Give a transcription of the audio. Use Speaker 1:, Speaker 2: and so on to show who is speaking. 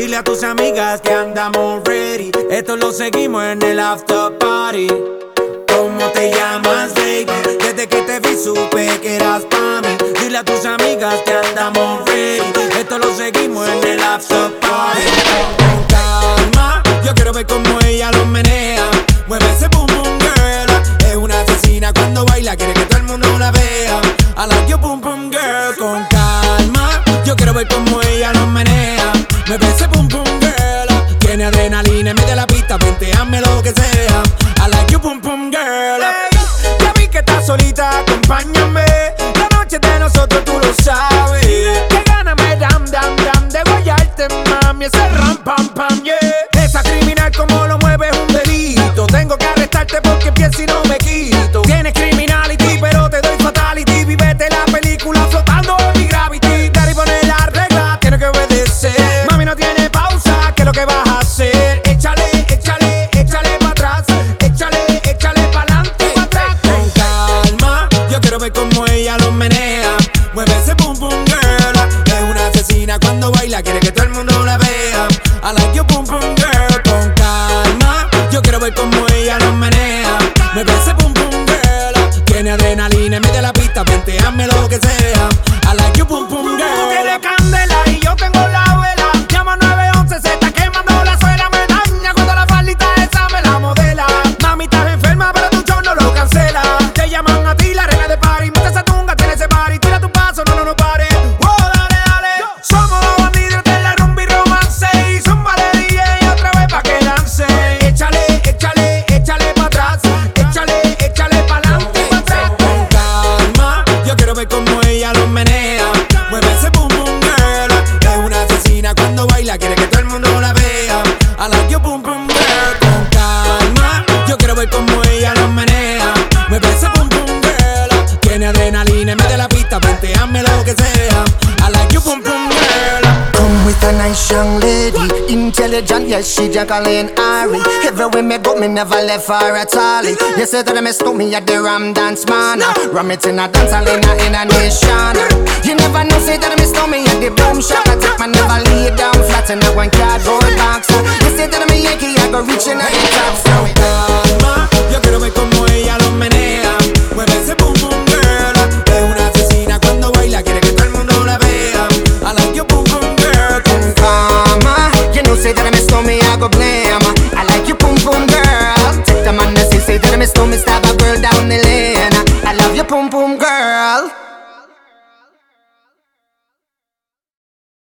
Speaker 1: Dile a tus amigas que andamos ready. Esto lo seguimos en el after party. ¿Cómo te llamas, baby? Desde que te vi supe que eras pa' mí. Dile a tus amigas que andamos ready. Esto lo seguimos en el after party. Con calma, yo quiero ver cómo ella lo menea. Mueve ese boom boom girl. Es una asesina cuando baila, quiere que todo el mundo la vea. I like your boom boom girl. Con calma, yo quiero ver cómo ella lo menea. Mueve ese boom boom girl. Tiene adrenalina en medio de la pista, venteame lo que sea. I like your boom boom girl. Hey, ya vi que estás solita, acompáñame. La noche de nosotros tú lo sabes. Que gana me dam dam dam de guayarte, mami. Ese ram pam pam, yeah. Esa criminal como lo mueve es un delito. Tengo que arrestarte porque pienso y no me quito. Tienes criminality pero te doy fatality. Vívete la película flotando en mi gravity. Daddy pone la regla, tiene que obedecer. Mami no tiene pausa, ¿qué es lo que vas a hacer? Échale, échale, échale pa' atrás. Échale, échale pa'lante y pa' atrás. Con calma, yo quiero ver cómo ella lo menea. Mueve ese boom boom girl. Es una asesina cuando baila, quiere que todo el mundo la vea. I like your boom boom girl. Con calma, yo quiero ver cómo ella lo menea. Mueve ese boom boom girl. Tiene adrenalina en medio de la pista, venteame lo que sea. I like your boom boom girl. Tú tienes candela y yo tengo la vela. Llama 911, se está quemando la suela. Me daña cuando la faldita esa me la modela. Mami, estás enferma, pero tu show no lo cancela. Te llaman a ti la reina de party. Mete esa tunga, tiene ese party. Tira tu paso, no pare. Wow, dale, dale. Somos los bandidos de la rumba y romance. Y zumba de DJ otra vez pa' que lance. Échale, échale, échale pa' atrás. Échale, échale pa'lante y pa' atrás. Con calma, yo quiero ver cómo ella lo menea. Mueve ese boom boom girl. Es una asesina cuando baila, quiere que todo el mundo la vea. I like your boom boom girl. Con calma, yo quiero ver cómo ella lo menea. Mueve ese boom boom girl. Tiene adrenalina en medio de la pista, venteame lo que sea. I like your boom boom girl.
Speaker 2: Come with a nice young lady, intelligent, yes, she Jacqueline Ari. Everywhere me go, me never left her at all. You say that me stole me at the Ram Dance Man. Ram it in a dance hall in a nation. You never know, say that me stole me at the Boom Shop. I take my never lay down flat in a one cardboard box. You say that me Yankee, I go reaching at the top. So
Speaker 1: calma, yo quiero ver cómo ella lo menea. Mueve ese boom boom girl. Es una asesina cuando baila, quiere que todo el mundo la vea. I like your boom boom girl.
Speaker 2: calma, you know say that me stole me, I go blame.